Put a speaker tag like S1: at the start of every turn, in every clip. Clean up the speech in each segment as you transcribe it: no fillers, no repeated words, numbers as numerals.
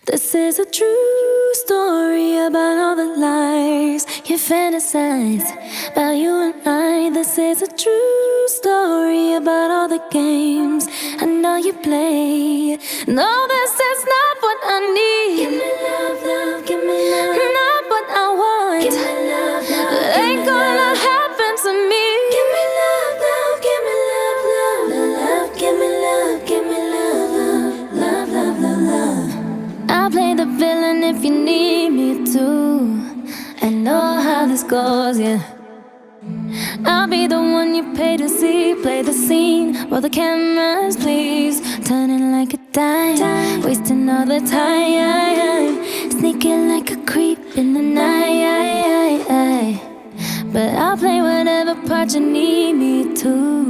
S1: This is a true story about all the lies you fantasize about you and I. This is a true story about all the games I know you play. No, this is not what I need. Give me love, love, give me love. Not what I want. Give me love, love. It ain't gonna happen to me. Give me love, love, give me love, love, love. Give me love, give me love, love, love, love, love. I'll play the villain if you need me to. I know how this goes, yeah. I'll be the one you pay to see. Play the scene, roll the cameras, please. Turning like a dime, wasting all the time. Sneaking like a creep in the night. But I'll play whatever part you need me to.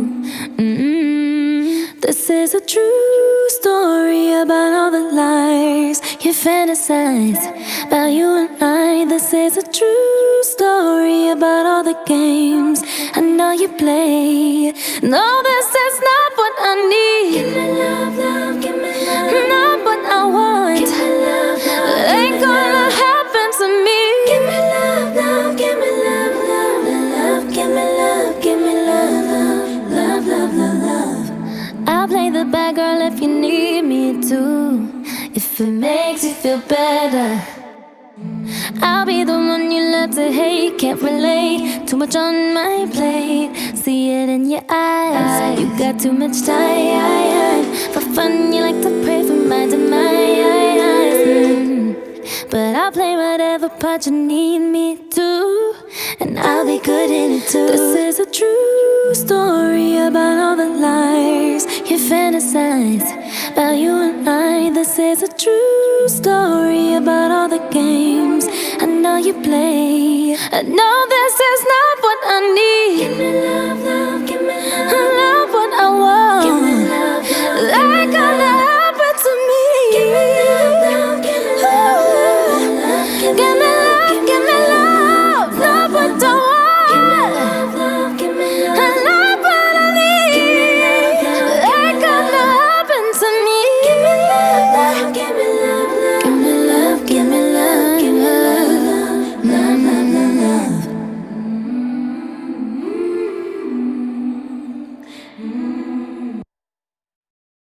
S1: This is a true story about all the lies you fantasize about you and I. This is a true story about all the games I know you play. No, this is not what I need. Give me love, love, give me love. Not what I want. Give me love, love. It ain't gonna happen to me. Give me love, love, give me love, love, love. Give me love, give me love, love, love, love, love. I'll play the bad girl if you need me to. If it makes you feel better, I'll be the one you love to hate. Can't relate, too much on my plate. See it in your eyes, you got too much time. For fun you like to pray for my demise. But I'll play whatever part you need me to, and I'll be good in it too. This is a true story about all the lies you fantasize about you and I. This is a true story about all the games I know you play. I know this is not what I need. Give me love.